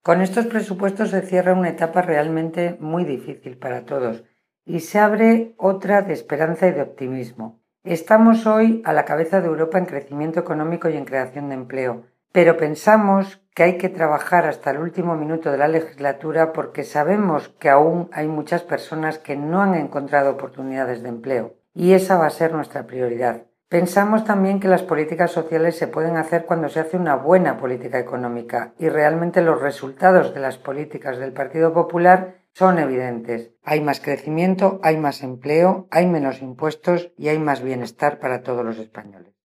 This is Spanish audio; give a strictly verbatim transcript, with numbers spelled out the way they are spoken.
Con estos presupuestos se cierra una etapa realmente muy difícil para todos y se abre otra de esperanza y de optimismo. Estamos hoy a la cabeza de Europa en crecimiento económico y en creación de empleo, pero pensamos que hay que trabajar hasta el último minuto de la legislatura porque sabemos que aún hay muchas personas que no han encontrado oportunidades de empleo y esa va a ser nuestra prioridad. Pensamos también que las políticas sociales se pueden hacer cuando se hace una buena política económica y realmente los resultados de las políticas del Partido Popular son evidentes. Hay más crecimiento, hay más empleo, hay menos impuestos y hay más bienestar para todos los españoles.